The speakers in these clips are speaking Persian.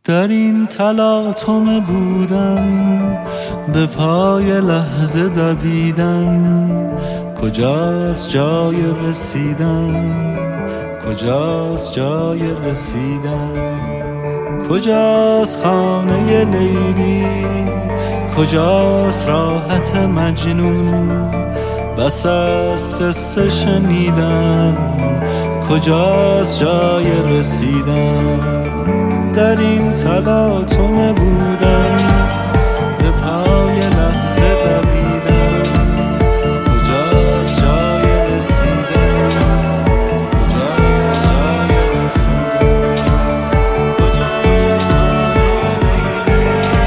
در این تلاطم بودن، به پای لحظه دویدن، کجاست جای رسیدن؟ کجاست جای رسیدن؟ کجاست خانه لیلی؟ کجاست راحت مجنون؟ بس است قصه شنیدن، کجاست جای رسیدن؟ در این تلاطم بودن، به پای لحظه دویدن، کجاست جای رسیدن؟ کجاست جای رسیدن؟ کجاست خانه لیلی؟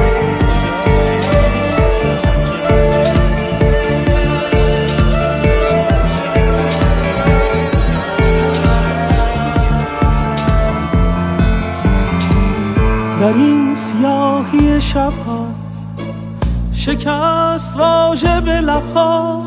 در این سیاهی شبها شکست واژه به لبها،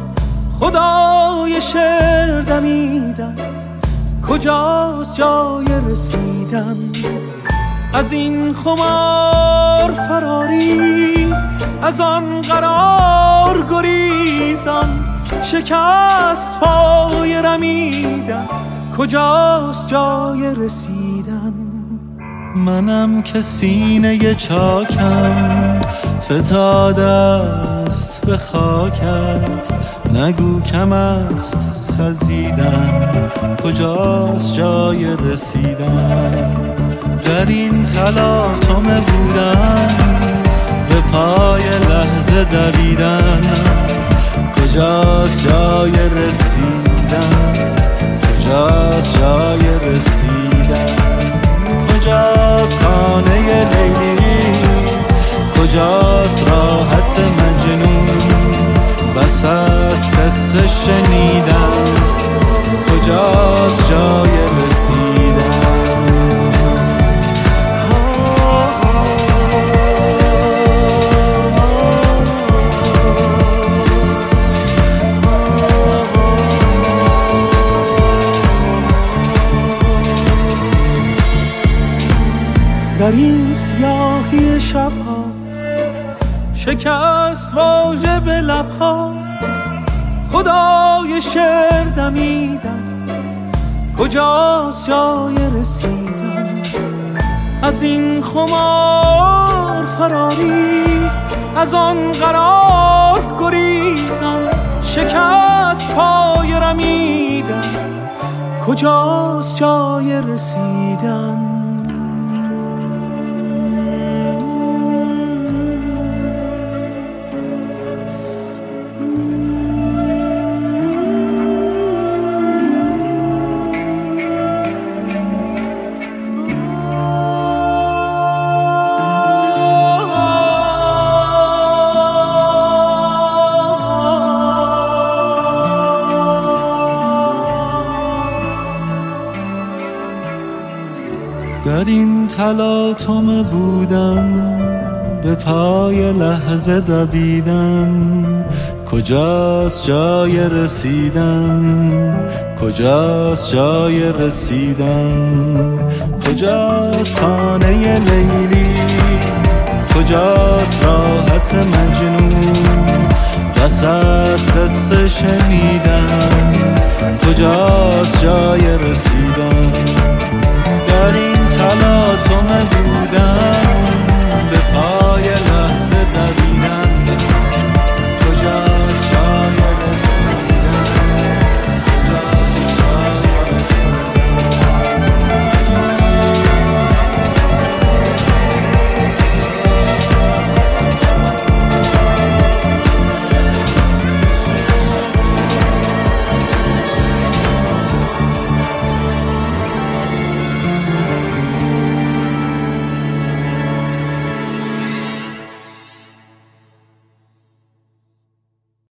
خدای شعر دمیدن، کجاست جای رسیدن؟ از این خمار فراری، از آن قرار گریزان، شکست پای رمیدن، کجاست جای رسیدن؟ منم که سینه چاکم فتاده است به خاکت، نگو کم است خزیدن، کجاست جای رسیدن؟ در این تلاطم بودن، به پای لحظه دویدن، کجاست جای رسیدن؟ کجاست جای رسیدن؟ کجاست خانه لیلی؟ کجاست راحت مجنون؟ بس است قصه شنیدن، کجاست جای رسیدن؟ در این سیاهی شبها شکست واژه به لبها، خدای شعر دمیدن، کجاست جای رسیدن؟ از این خمار فراری، از آن قرار گریزان، شکست پای رمیدن، کجاست جای رسیدن؟ در این تلاطم بودن، به پای لحظه دویدن، کجاست جای رسیدن؟ کجاست جای رسیدن؟ کجاست خانه لیلی؟ کجاست راحت مجنون؟ بس است قصه شنیدن، کجاست جای رسیدن؟ در این تلاطم بودن،